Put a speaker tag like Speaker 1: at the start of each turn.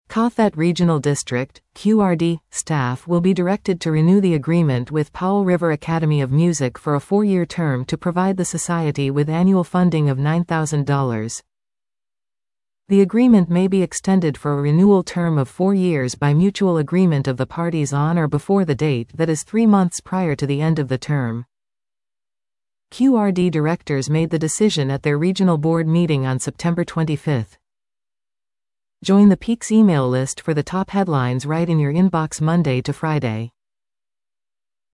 Speaker 1: Kathet Regional District, QRD, staff will be directed to renew the agreement with Powell River Academy of Music for a 4-year term to provide the society with annual funding of $9,000. The agreement may be extended for a renewal term of 4 years by mutual agreement of the parties on or before the date that is 3 months prior to the end of the term. QRD directors made the decision at their regional board meeting on September 25. Join the Peaks email list for the top headlines right in your inbox Monday to Friday.